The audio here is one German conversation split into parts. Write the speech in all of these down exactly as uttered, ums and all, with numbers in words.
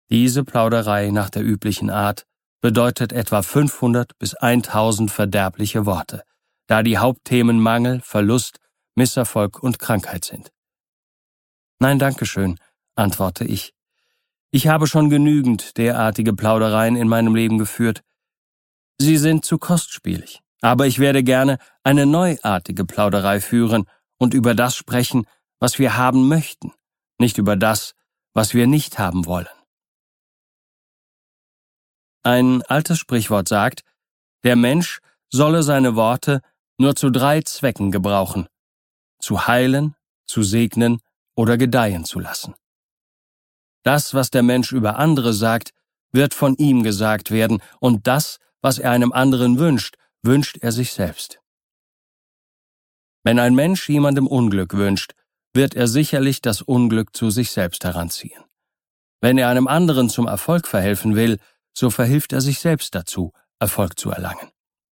Diese Plauderei nach der üblichen Art bedeutet etwa fünfhundert bis tausend verderbliche Worte, da die Hauptthemen Mangel, Verlust, Misserfolg und Krankheit sind. »Nein, danke schön«, antworte ich. »Ich habe schon genügend derartige Plaudereien in meinem Leben geführt. Sie sind zu kostspielig, aber ich werde gerne eine neuartige Plauderei führen und über das sprechen, was wir haben möchten, nicht über das, was wir nicht haben wollen.« Ein altes Sprichwort sagt, der Mensch solle seine Worte nur zu drei Zwecken gebrauchen: zu heilen, zu segnen oder gedeihen zu lassen. Das, was der Mensch über andere sagt, wird von ihm gesagt werden, und das, was er einem anderen wünscht, wünscht er sich selbst. Wenn ein Mensch jemandem Unglück wünscht, wird er sicherlich das Unglück zu sich selbst heranziehen. Wenn er einem anderen zum Erfolg verhelfen will, so verhilft er sich selbst dazu, Erfolg zu erlangen.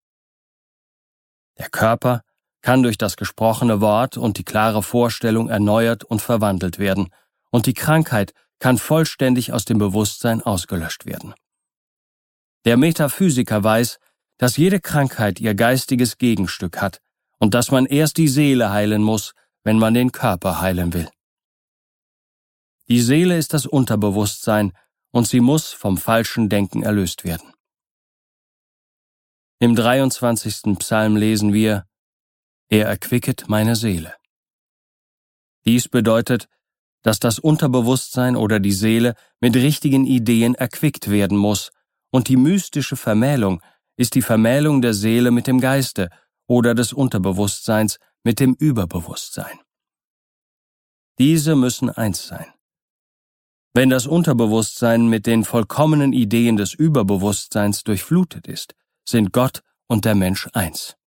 Der Körper kann durch das gesprochene Wort und die klare Vorstellung erneuert und verwandelt werden, und die Krankheit kann vollständig aus dem Bewusstsein ausgelöscht werden. Der Metaphysiker weiß, dass jede Krankheit ihr geistiges Gegenstück hat und dass man erst die Seele heilen muss, wenn man den Körper heilen will. Die Seele ist das Unterbewusstsein und sie muss vom falschen Denken erlöst werden. Im dreiundzwanzigsten Psalm lesen wir: Er erquicket meine Seele. Dies bedeutet, dass das Unterbewusstsein oder die Seele mit richtigen Ideen erquickt werden muss, und die mystische Vermählung ist die Vermählung der Seele mit dem Geiste oder des Unterbewusstseins mit dem Überbewusstsein. Diese müssen eins sein. Wenn das Unterbewusstsein mit den vollkommenen Ideen des Überbewusstseins durchflutet ist, sind Gott und der Mensch eins.